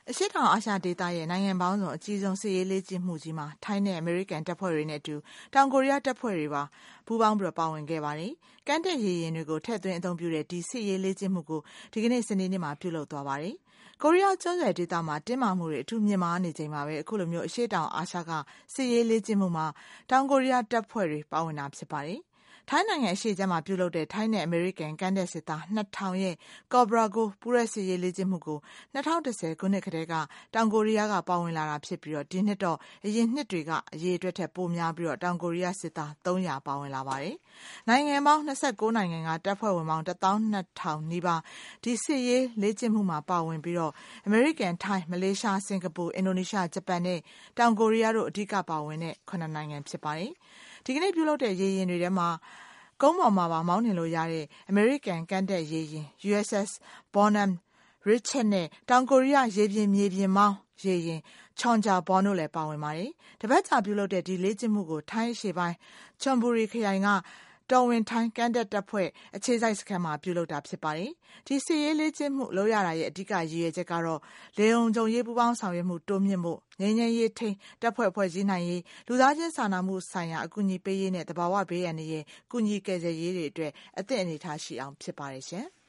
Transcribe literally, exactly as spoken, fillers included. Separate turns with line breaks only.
အရှေ့တောင်အာရှဒေသရဲ့နိုင်ငံပေါင်းစုံအကြီးဆုံးစစ်ရေးလေ့ကျင့်မှုကြီးမှာထိုင်းနဲ့အမေရိကန်တပ်ဖွဲ့တွေနဲ့အတူတောင်ကိုရီးယားတပ်ဖွဲ့တွေပါပူးပေါင်းပြီးပါဝင်ခဲ့ပါတယ်။ကမ်းတက်ရေရင်တွေကိုထည့်သွင်းအသုံးပြုတဲ့ဒီစစ်ရေးလေ့ကျင့်မှုကိုဒီကနေ့စနေနေ့မှာပြုလုပ်သွားပါတယ်။ကိုရီးယားကျွန်းဆွယ်ဒေသမှာတင်းမာမှုတွေအထူးမြင့်မားနေချိန်မှာပဲအခုလိုမျိုးအရှေ့တောင်အာရှကစစ်ရေးလေ့ကျင့်မှုမှာတောင်ကိုရီးယားတပ်ဖွဲ့တွေပါဝင်တာဖြစ်ပါတယ်။ထိုင်းနိုင်ငံအရှေ့ကျမ်းမှာပြုလုပ်တဲ့ထိုင်းနဲ့အမေရိကန်ကမ်းတက်စစ်သားနှစ်ထောင်ရဲ့ကော်ဘရာကိုပူးရဲစစ်ရေးလေ့ကျင့်မှုကို၂၀၁၀ခုနှစ်ကတည်းကတောင်ကိုရီးယားကပါဝင်လာတာဖြစ်ပြီးတော့ဒီနှစ်တော့အရင်နှစ်တွေကအရေးအတွက်ထက်ပိုများပြီးတော့တောင်ကိုရီးယားစစ်သားသုံးရာပါဝင်လာပါတယ်။နိုင်ငံပေါင်း၂၉နိုင်ငံကတပ်ဖွဲ့ဝင်ပေါင်းတစ်သောင်းနှစ်ထောင်နီးပါးဒီစစ်ရေးလေ့ကျင့်မှုမှာပါဝင်ပြီးတော့အမေရိကန်ထိုင်းမလေးရှားစင်ကာပူအင်ဒိုနီးရှားဂျပန်နဲ့တောင်ကိုရီးယားတို့အဓိကပါဝင်တဲ့ခုနှစ်နိုင်ငံဖြစ်ပါတယ်။ဒီကနေ့ပြုလုပ်တဲ့ရေရင်တွေထဲမှာကုန်းပေါ်မှာပါမောင်းနှင်လို့ရတဲ့အမေရိကန်ကမ်းတက်ရေရင် ယူ အက်စ် အက်စ် Bonham Richard နဲ့တောင်ကိုရီးယားရေပြင်မြေပြင်မောင်းရေရင် Cheongjabon တို့လည်းပါဝင်ပါတယ်။တပတ်ကြာပြုလုပ်တဲ့ဒီလေ့ကျင့်မှုကိုထိုင်းအရှေ့ပိုင်းချွန်ဘူရီခရိုင်ကတော်ဝင်ထိုင်းကမ်းတက်တပ်ဖွဲ့အခြေစိုက်စခန်းမှာပြုလုပ်တာဖြစ်ပါတယ်။ဒီစစ်ရေးလေ့ကျင့်မှုလုပ်ရတာရဲ့အဓိကရည်ရွယ်ချက်ကတော့လေုံကြုံရေးပူးပေါင်းဆောင်ရွက်မှုတိုးမြင့်ဖို့ငြိမ်းချမ်းရေးထိန်းတပ်ဖွဲ့ဖွဲ့စည်းနိုင်ရေးလူသားချင်းစာနာမှုဆိုင်ရာအကူအညီပေးရေးနဲ့တဘာဝဘေးအန္တရာယ်ကူညီကယ်ဆယ်ရေးတွေအတွက်အသင့်အနေထားရှိအောင်ဖြစ်ပါတယ်ရှင်။